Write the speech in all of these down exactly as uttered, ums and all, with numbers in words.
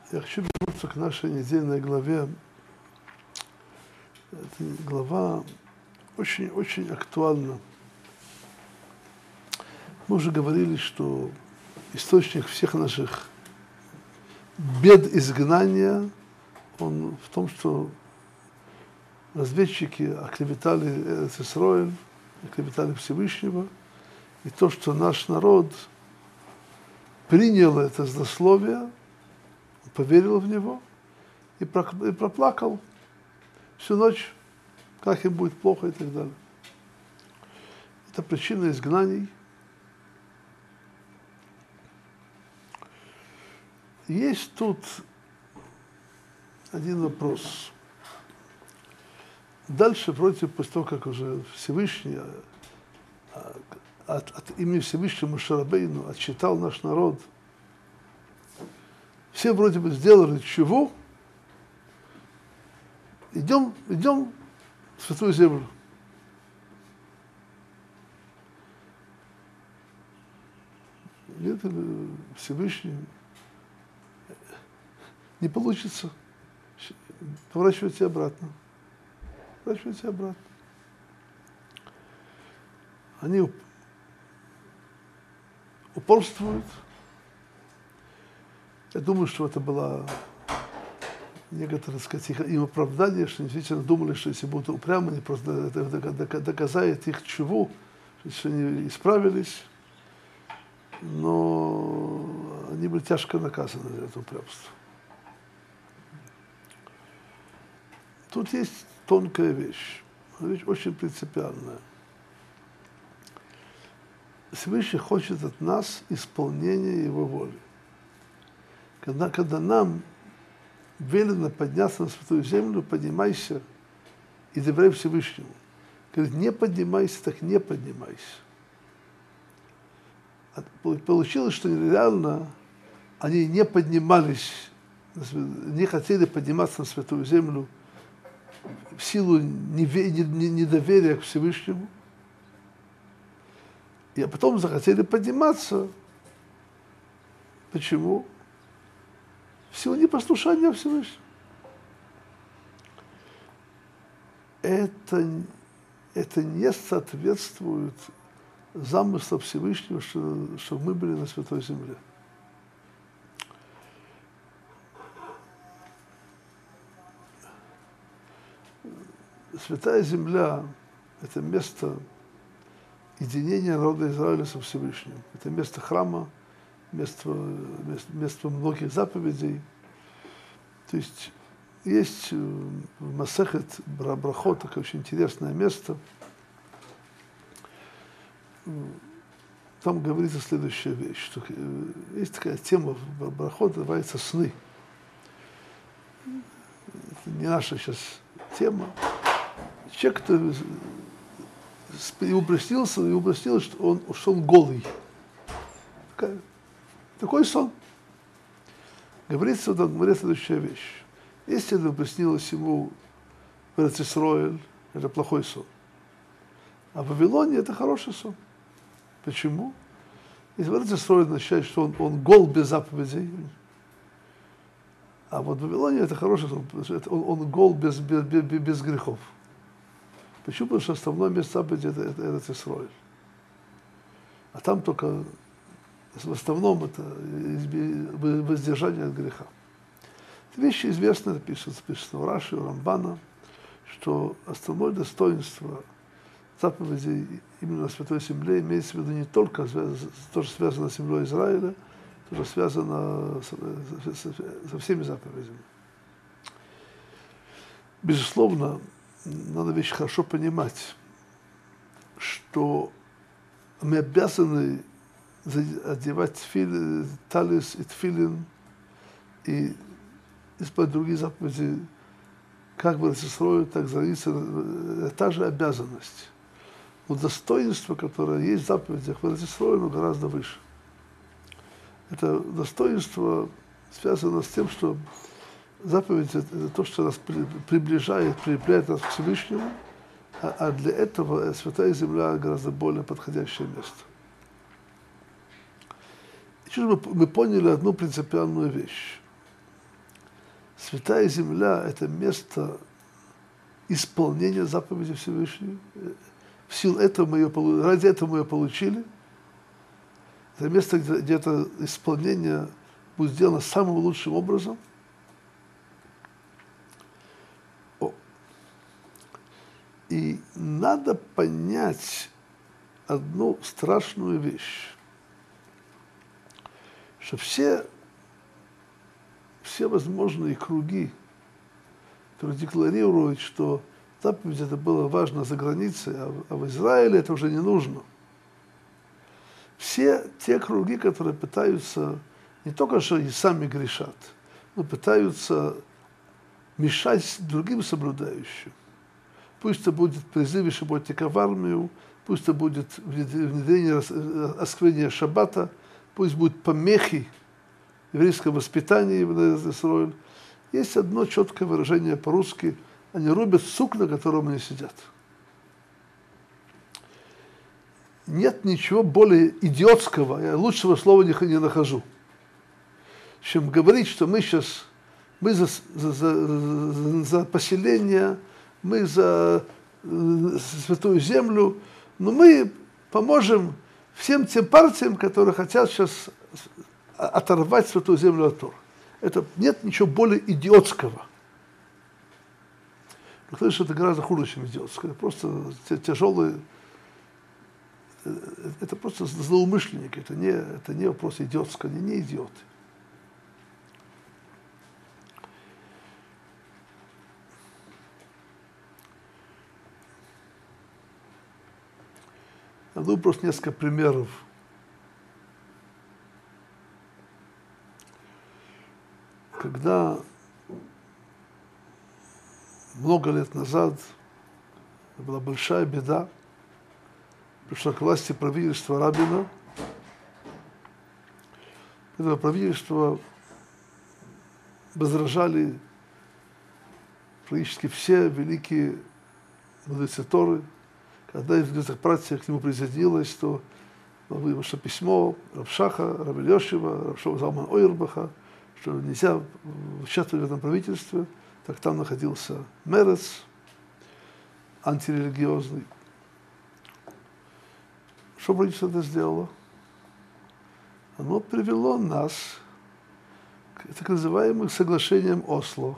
Я хочу вернуться к нашей недельной главе. Эта глава очень-очень актуальна. Мы уже говорили, что источник всех наших бед изгнания, он в том, что разведчики оклеветали Эрец Исроэль, оклеветали Всевышнего, и то, что наш народ принял это злословие, поверил в него и проплакал всю ночь, как им будет плохо и так далее. Это причина изгнаний. Есть тут один вопрос. Дальше, вроде после того, как уже Всевышний, от, от имени Всевышнего Моше Рабейну отчитал наш народ, все вроде бы сделали чего, идем, идем в Святую Землю. Нет, Всевышний, не получится, поворачивайте обратно, поворачивайте обратно. Они упорствуют. Я думаю, что это было некоторое, так сказать, им оправдание, что они действительно думали, что если будут упрямы, они просто доказают их чего, что они исправились, но они были тяжко наказаны за это упрямство. Тут есть тонкая вещь, вещь очень принципиальная. Всевышний хочет от нас исполнения Его воли. Когда, когда нам велено подняться на Святую Землю, поднимайся и доверяй Всевышнему. Говорит, не поднимайся, так не поднимайся. Получилось, что нереально, они не поднимались, не хотели подниматься на Святую Землю в силу недоверия к Всевышнему. И потом захотели подниматься. Почему? В силу непослушания Всевышнему. Это, это не соответствует замыслу Всевышнего, что, чтобы мы были на Святой Земле. Святая Земля – это место единения народа Израиля со Всевышним. Это место храма, место, место, место многих заповедей. То есть есть в Масехет Брахот такое очень интересное место. Там говорится следующая вещь, что есть такая тема в Брахот, называется сны. Это не наша сейчас тема. Человек, кто и упростился, и упростилось, что он, что он голый. Такая, такой сон. Говорится, там говорит следующая вещь. Если это приснилось ему в Эрец Исроэль, это плохой сон. А в Вавилоне это хороший сон. Почему? Если в Эрец Исроэль означает, что он, он гол без заповедей, а вот в Вавилоне это хороший сон, потому что это, он, он гол без, без, без, без грехов. Почему? Потому что основное место заповеди это, это Эрец Исроэль. А там только в основном это воздержание от греха. Это вещи известные, написано, написано у Раши, у Рамбана, что основное достоинство заповедей именно на Святой Земле имеется в виду не только то, что связано с землей Израиля, то, что связано со всеми заповедями. Безусловно, надо вещь хорошо понимать, что мы обязаны одевать тфилин, талис и тфилин и исполнять другие заповеди, как в Эрец Исроэль, так за Израиль. Это та же обязанность. Но достоинство, которое есть в заповедях в Эрец Исроэль, оно гораздо выше. Это достоинство связано с тем, что заповедь – это то, что нас приближает, приближает нас к Всевышнему, а, а для этого Святая Земля гораздо более подходящее место. И мы, мы поняли одну принципиальную вещь, Святая Земля – это место исполнения заповедей Всевышнего. В силу этого мы ее, ради этого мы ее получили. Это место, где, где это исполнение будет сделано самым лучшим образом. О. И надо понять одну страшную вещь, что все, все возможные круги, которые декларируют, что заповедь это было важно за границей, а, а в Израиле это уже не нужно. Все те круги, которые пытаются, не только что и сами грешат, но пытаются мешать другим соблюдающим. Пусть это будет призыв и шаботника в армию, пусть это будет внедрение осквернения шаббата, пусть будут помехи еврейского воспитания в Израиле. Есть одно четкое выражение по-русски: они рубят сук, на котором они сидят. Нет ничего более идиотского, я лучшего слова не, не нахожу, чем говорить, что мы сейчас, мы за, за, за, за поселение, мы за святую землю, но мы поможем всем тем партиям, которые хотят сейчас оторвать святую землю от Торы. Это нет ничего более идиотского. Но, конечно, это гораздо хуже, чем идиотское. Это просто тяжелые, это просто злоумышленники, это не, это не вопрос идиотского, они не идиоты. Я думаю, просто несколько примеров. Когда много лет назад была большая беда, пришло к власти правительство Рабина. Это правительство возражали практически все великие мудрецы Торы. Когда из этих братьев к нему присоединилось, то вышло письмо Рав Шаха, Рав Ильёшева, Рав Шова Залман Ойербаха, что нельзя участвовать в этом правительстве. Так там находился Мерец, антирелигиозный. Что правительство это сделало? Оно привело нас к так называемым соглашениям Осло.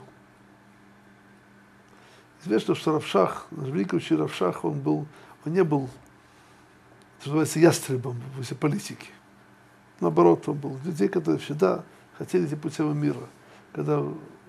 Известно, что Рав Шах, наш великий учитель Рав Шах, он, был, он не был, что называется, ястребом в всей политике. Наоборот, он был людей, которые всегда хотели идти путем мира. Когда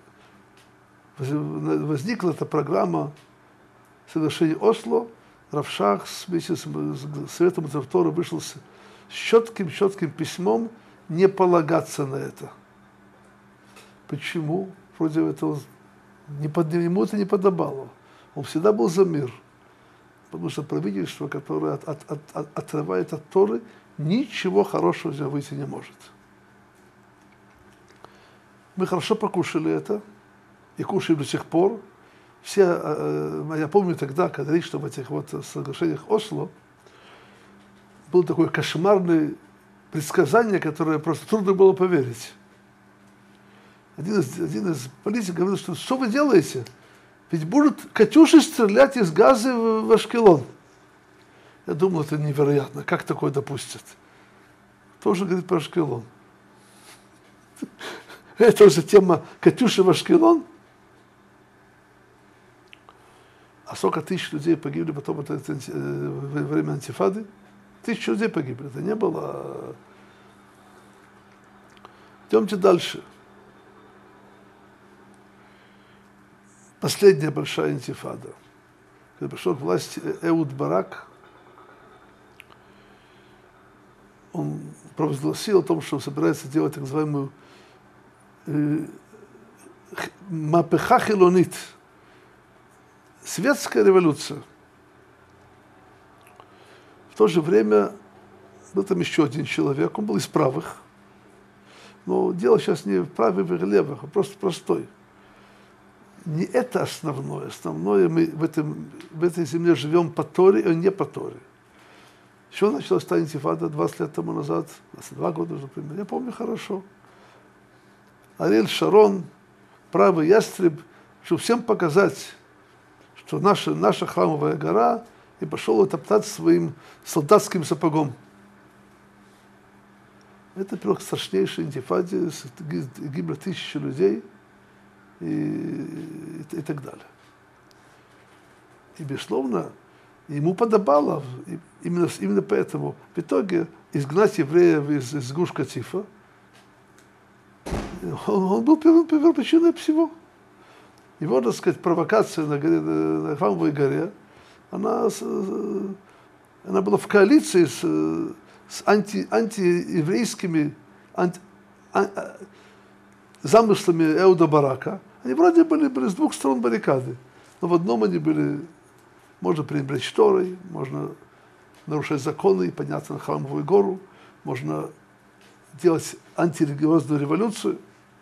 возникла эта программа соглашения Осло, Рав Шах вместе с Советом Торы вышел с четким-четким письмом не полагаться на это. Почему? Вроде этого не под, ему это не подобало. Он всегда был за мир. Потому что правительство, которое от, от, от, отрывает от Торы, ничего хорошего из него выйти не может. Мы хорошо покушали это и кушаем до сих пор. Все, я помню тогда, когда речь в этих вот соглашениях Осло, было такое кошмарное предсказание, которое просто трудно было поверить. Один из, один из политиков говорил, что что вы делаете? Ведь будут катюши стрелять из газа в, в Ашкелон. Я думал, это невероятно. Как такое допустят? Тоже говорит про Ашкелон. Это уже тема катюши в Ашкелон. А сколько тысяч людей погибли потом это, это, во время антифады? Тысячи людей погибли. Это не было. Идемте дальше. Последняя большая антифада. Когда пришел к власти Эуд Барак, он провозгласил о том, что он собирается делать так называемую э, мапеха хилонит, светская революция. В то же время был там еще один человек, он был из правых, но дело сейчас не в правых и левых, а просто простой. Не это основное. Основное, мы в, этом, в этой земле живем по Торе, а не по Торе. Еще началась та антифада двадцать лет тому назад, двадцать два года, например, я помню хорошо. Ариэль Шарон правый ястреб, чтобы всем показать, что наша, наша храмовая гора, и пошел ее топтать своим солдатским сапогом. Это привело к страшнейшей интифаде, гибло тысячи людей и, и, и так далее. И, безусловно, ему подобало, именно, именно поэтому, в итоге, изгнать евреев из, из Гуш-Катифа, он, он был первопричиной всего. Его, так сказать, провокация на, горе, на Храмовой горе, она, она была в коалиции с, с анти, антиеврейскими анти, ан, замыслами Эуда Барака. Они вроде были, были с двух сторон баррикады, но в одном они были, можно пренебречь Торой, можно нарушать законы и подняться на Храмовую гору, можно делать антирелигиозную революцию.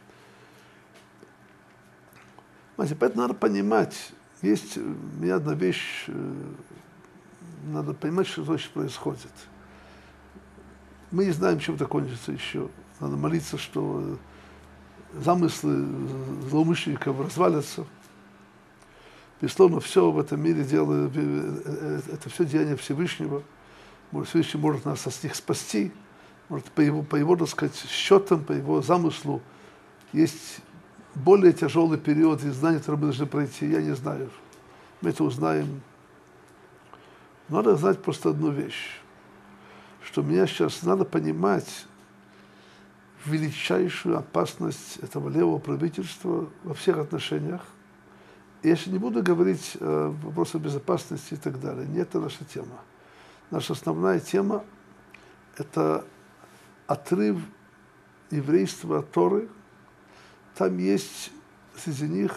Знаете, поэтому надо понимать, есть мне одна вещь, надо понимать, что точно происходит. Мы не знаем, чем это кончится еще. Надо молиться, что замыслы злоумышленников развалятся. Безусловно, все в этом мире дело, это все деяние Всевышнего. Всевышний может нас от них спасти, может, по его, по его, так сказать, счетам, по его замыслу есть более тяжелый период изгнания, который мы должны пройти, я не знаю. Мы это узнаем. Надо знать просто одну вещь, что мне сейчас надо понимать величайшую опасность этого левого правительства во всех отношениях. И я сейчас не буду говорить о вопросах безопасности и так далее. Не это наша тема. Наша основная тема – это отрыв еврейства от Торы. Там есть среди них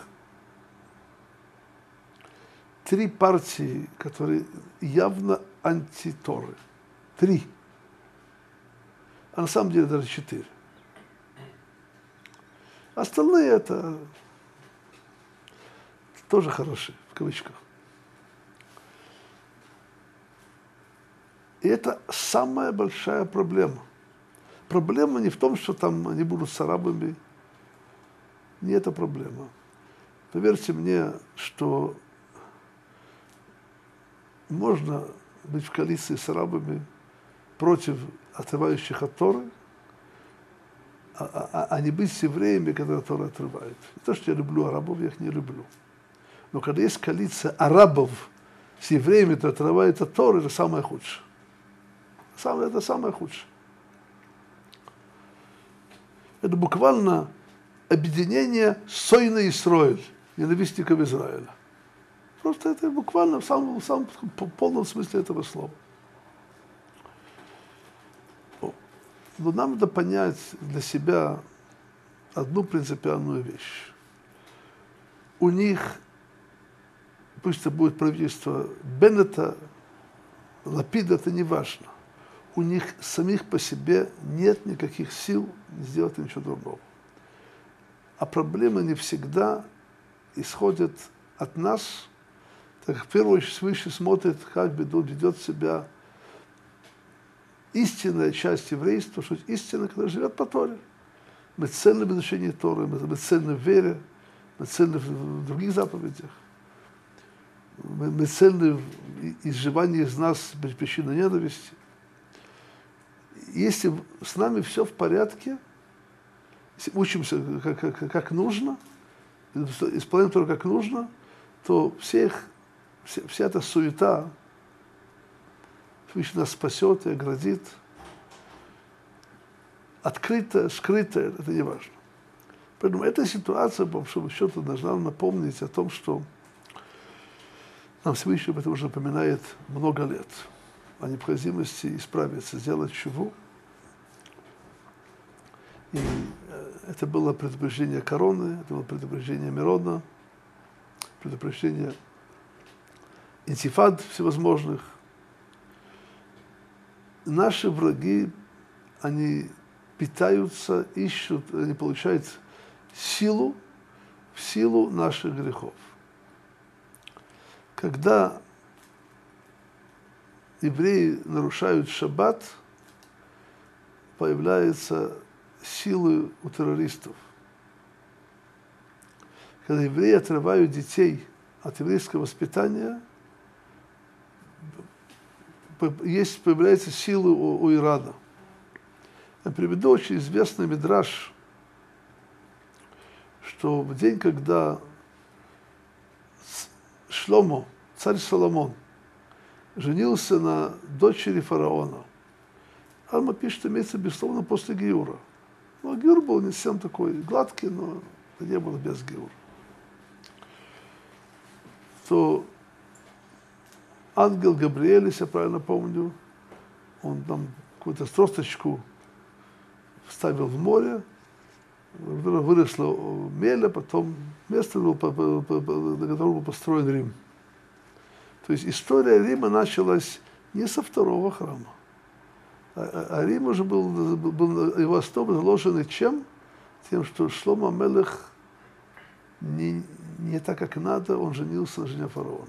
три партии, которые явно антиторы. Три. А на самом деле даже четыре. Остальные это тоже хороши, в кавычках. И это самая большая проблема. Проблема не в том, что там они будут с арабами. Не это проблема. Поверьте мне, что можно быть в коалиции с арабами против отрывающих от Торы, а, а, а не быть с евреями, когда Тора отрывает. Не то, что я люблю арабов, я их не люблю. Но когда есть коалиция арабов с евреями, которые отрывают от Торы, это самое худшее. Самое, это самое худшее. Это буквально объединение Сойна Исроэль, ненавистников Израиля. Просто это буквально в самом, в самом полном смысле этого слова. Но нам надо понять для себя одну принципиальную вещь. У них, пусть это будет правительство Беннета, Лапида, это не важно. У них самих по себе нет никаких сил сделать ничего дурного. А проблемы не всегда исходят от нас, так как в первую очередь свыше смотрит, как ведет себя истинная часть еврейства, что истина, когда живет по Торе. Мы цельны в изучении Торы, мы цельны в вере, мы цельны в других заповедях. Мы, мы цельны в изживании из нас без причины ненависти. Если с нами все в порядке, если учимся как, как, как нужно, исполняем Тору как нужно, то всех, вся, вся эта суета Всевышний нас спасет и оградит. Открыто, скрыто, это не важно. Поэтому эта ситуация, по большому счету, должна нам напомнить о том, что нам Всевышний об этом уже напоминает много лет, о необходимости исправиться, сделать чуву. И это было предупреждение короны, это было предупреждение Мирона, предупреждение интифад всевозможных. Наши враги, они питаются, ищут, они получают силу в силу наших грехов. Когда евреи нарушают шаббат, появляются силы у террористов. когда евреи отрывают детей от еврейского воспитания, есть, появляется сила у, у Ирана. Я приведу очень известный мидраш, что в день, когда Шломо, царь Соломон, женился на дочери фараона, Алма пишет, имеется, безусловно, после Гиура. Но Гиур был не совсем такой гладкий, но это не было без Гиура. То ангел Габриэль, если я правильно помню, он там какую-то тросточку вставил в море, выросла меля, потом место, на котором был построен Рим. То есть история Рима началась не со второго храма, а, а Рим уже был, был его основы заложены чем? Тем, что Шломо Амелех не, не так, как надо, он женился на жене фараона.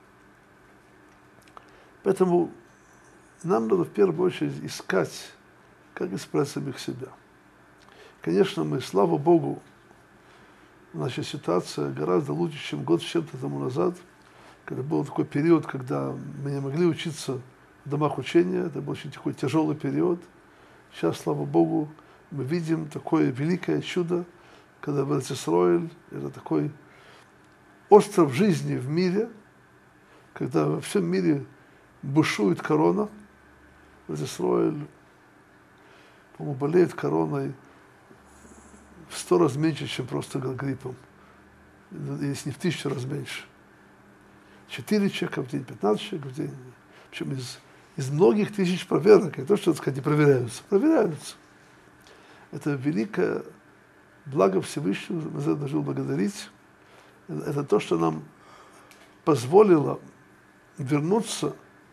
Поэтому нам надо в первую очередь искать, как исправить самих себя. Конечно, мы, слава Богу, наша ситуация гораздо лучше, чем год с чем-то тому назад, когда был такой период, когда мы не могли учиться в домах учения, это был очень такой тяжелый период. Сейчас, слава Богу, мы видим такое великое чудо, когда в Эрец-Исроэль, это такой остров жизни в мире, когда во всем мире бушует корона. Эрец-Исроэль, по-моему, болеет короной в сто раз меньше, чем просто гриппом, если не в тысячу раз меньше. Четыре человека в день, пятнадцать человек в день. Причем из, из многих тысяч проверок, не то, что, так сказать, не проверяются, проверяются. Это великое благо Всевышнего, мы за это должны благодарить. Это то, что нам позволило вернуться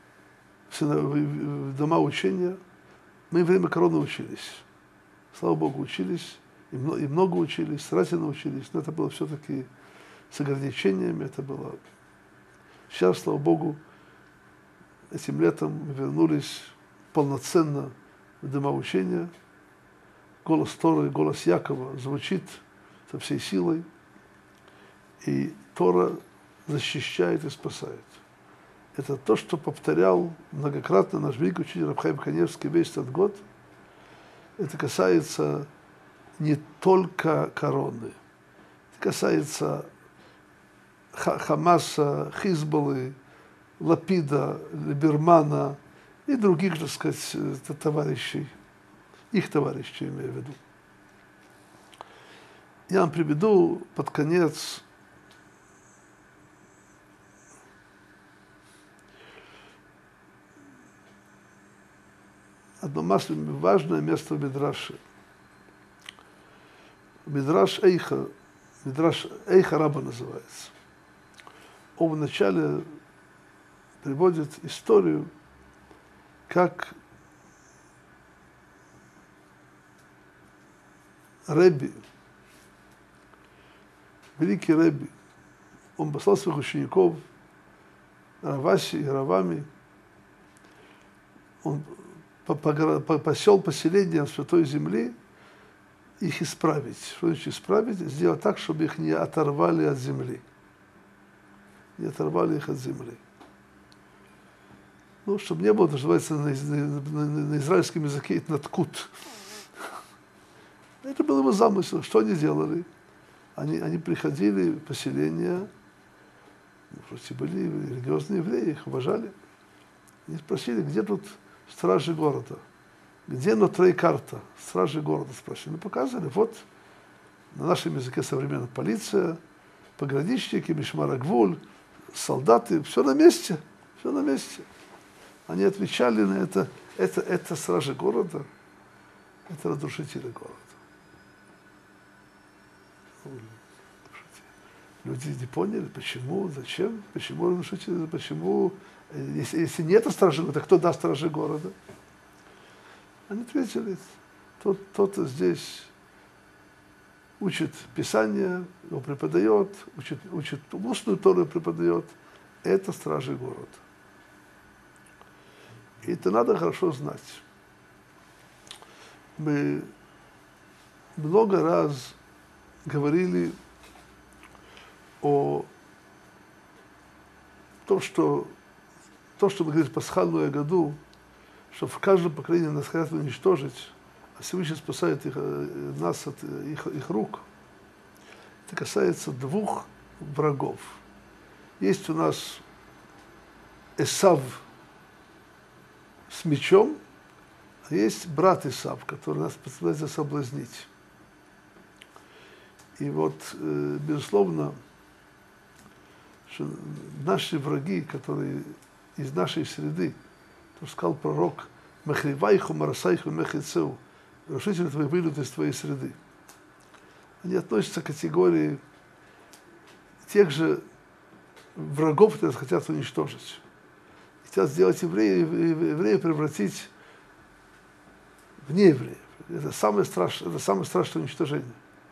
в дома учения. Мы во время короны учились. Слава Богу, учились. И много учились, старательно учились, но это было все-таки с ограничениями, это было... Сейчас, слава Богу, этим летом мы вернулись полноценно в дома учения. Голос Торы, голос Якова звучит со всей силой, и Тора защищает и спасает. Это то, что повторял многократно наш великий учитель Рав Хаим Каневский весь этот год. Это касается не только короны. Это касается Хамаса, Хизбаллы, Лапида, Либермана и других, так сказать, товарищей, их товарищей, имею в виду. Я вам приведу под конец одно важное место в Мидраше. Мидраш Эйха, Мидраш Эйха Раба называется. Он вначале приводит историю, как Ребби, великий Ребби, он послал своих учеников, Раваси и Равами, он посел поселение в Святой Земли, их исправить. Что значит исправить? Сделать так, чтобы их не оторвали от земли. Не оторвали их от земли. Ну, чтобы не было, это называется на, на, на, на израильском языке наткут. Это был его замысел. Что они делали? Они, они приходили в поселение, вроде были религиозные евреи, их уважали. Они спросили, где тут стражи города? Где Нотрей карта? Стражи города спросили. Мы показывали, вот на нашем языке современная полиция, пограничники, Мишмар ха-Гвуль, солдаты, все на месте, все на месте. Они отвечали на это, это, это стражи города, это разрушители города. Люди не поняли, почему, зачем, почему разрушители, почему, если, если нет стражи города, кто даст стражи города? Они ответили, тот, кто-то здесь учит Писание, его преподает, учит, учит устную Тору преподает, это стражи города. И это надо хорошо знать. Мы много раз говорили о том, что то, что мы говорим в пасхальную году, что в каждом поколении нас хотят уничтожить, а Всевышний спасает их, нас от их, их рук, это касается двух врагов. Есть у нас Эсав с мечом, а есть брат Исав, который нас пытается соблазнить. И вот, э, безусловно, что наши враги, которые из нашей среды, то сказал пророк, «Махривайху, марасайху, мехицеу», «Разрушители твои выйдут из твоей среды». Они относятся к категории тех же врагов, которые хотят уничтожить. Хотят сделать евреев, евреев превратить в неевреев. Это самое страшное, это самое страшное уничтожение.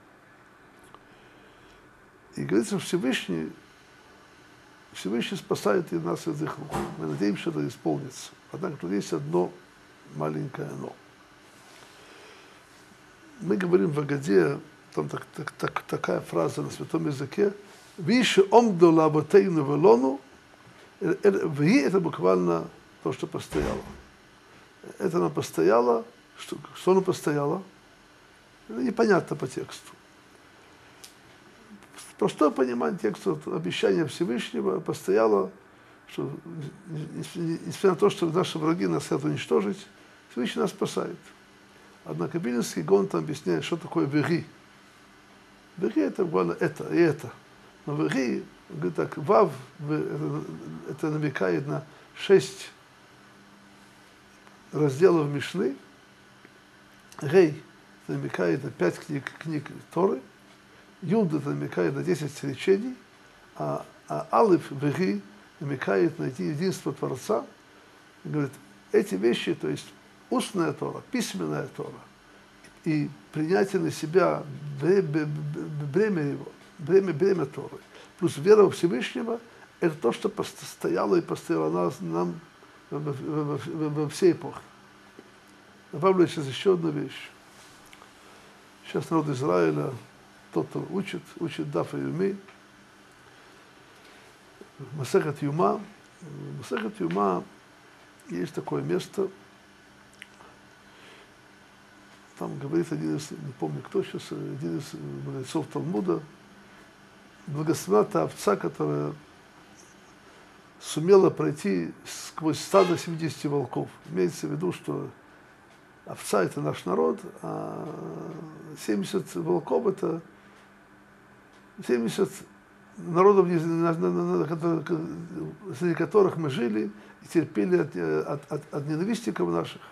И говорится, что Всевышний, Всевышний спасает и нас из их рук. Мы надеемся, что это исполнится. Однако тут есть одно маленькое «но». Мы говорим в Агаде, там так, так, так, такая фраза на святом языке, «Виши омду лаботейну велону», «Ви» — это буквально то, что постояло. Это она постояла, что, что она постояла? Это непонятно по тексту. Простое понимание текста, обещание Всевышнего постояло, что, несмотря на то, что наши враги нас хотят уничтожить, Всевышний нас спасает. Однако Вильнюсский Гаон там объясняет, что такое «вери». «Вери» — это буквально это и это. Но «вери», говорит так, «вав» это, это намекает на шесть разделов Мишны, «рей» это намекает на пять книг, книг Торы, «юд» это намекает на десять речений, а, а «алиф», «вери» намекает на единство Творца. И говорит, эти вещи, то есть устная Тора, письменная Тора и принятие на себя бремя его, бремя, бремя Торы, плюс вера во Всевышнего, это то, что постояло и постояло нас, нам во всей эпохе. Добавлю сейчас еще одну вещь. Сейчас народ Израиля, тот, кто учит, учит Даф и Юми, Масехет Юма. Масехет Юма есть такое место, там говорит один из, не помню кто сейчас, один из мудрецов Талмуда, благословена та овца, которая сумела пройти сквозь стадо семидесяти волков. Имеется в виду, что овца — это наш народ, а семьдесят волков — это семьдесят народов, среди которых мы жили и терпели от, от, от, от ненавистников наших.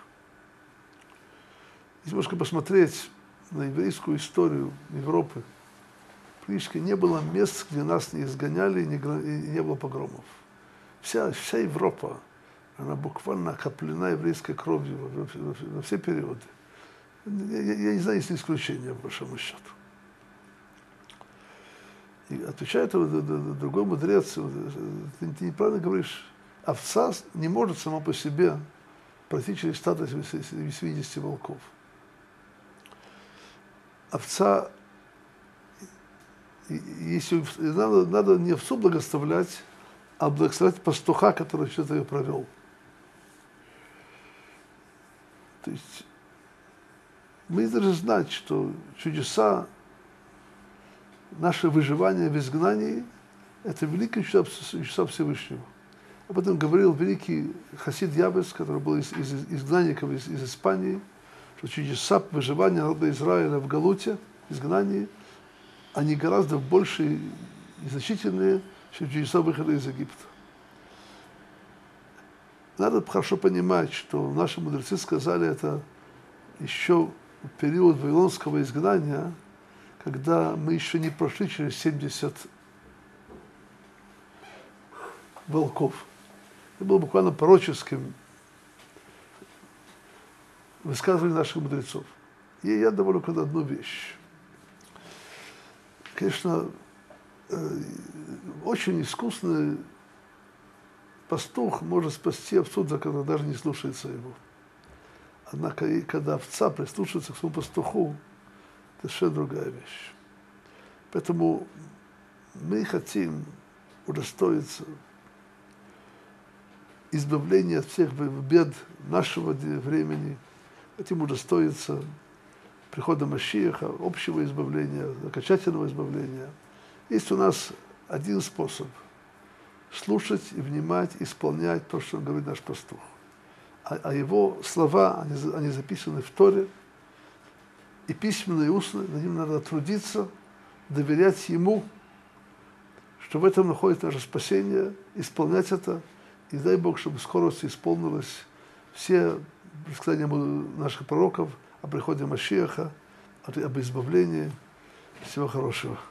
Если немножко посмотреть на еврейскую историю Европы, практически не было мест, где нас не изгоняли и не, и не было погромов. Вся, вся Европа, она буквально окоплена еврейской кровью во, во, во все периоды. Я, я, я не знаю, есть ли исключения, по большому счету. И отвечает другой мудрец, ты, ты неправильно говоришь, овца не может сама по себе пройти через стадо семидесяти волков. Овца, если надо, надо не овцу благословлять, а благословлять пастуха, который что-то ее провел. То есть мы должны знать, что чудеса, наше выживание в изгнании – это великое чудеса Всевышнего. Об этом говорил великий хасид Ябес, который был из, из изгнанников из, из Испании, что чудеса выживания народа Израиля в Галуте, изгнании, они гораздо больше и значительные, чем чудеса выхода из Египта. Надо хорошо понимать, что наши мудрецы сказали это еще в период вавилонского изгнания, когда мы еще не прошли через семьдесят волков. Это было буквально пророческим высказыванием наших мудрецов. И я добавлю когда одну вещь. Конечно, очень искусный пастух может спасти овцу, когда даже не слушается его. Однако, и когда овца прислушивается к своему пастуху, это совершенно другая вещь. Поэтому мы хотим удостоиться избавления от всех бед нашего времени, хотим удостоиться прихода Машиаха, общего избавления, окончательного избавления. Есть у нас один способ – слушать и внимать, исполнять то, что говорит наш пастух. А, а его слова, они, они записаны в Торе, и письменно, и устно, на ним надо трудиться, доверять ему, что в этом находится наше спасение, исполнять это, и дай Бог, чтобы скоро исполнилось все предсказания наших пророков о приходе Машиаха, об избавлении. Всего хорошего.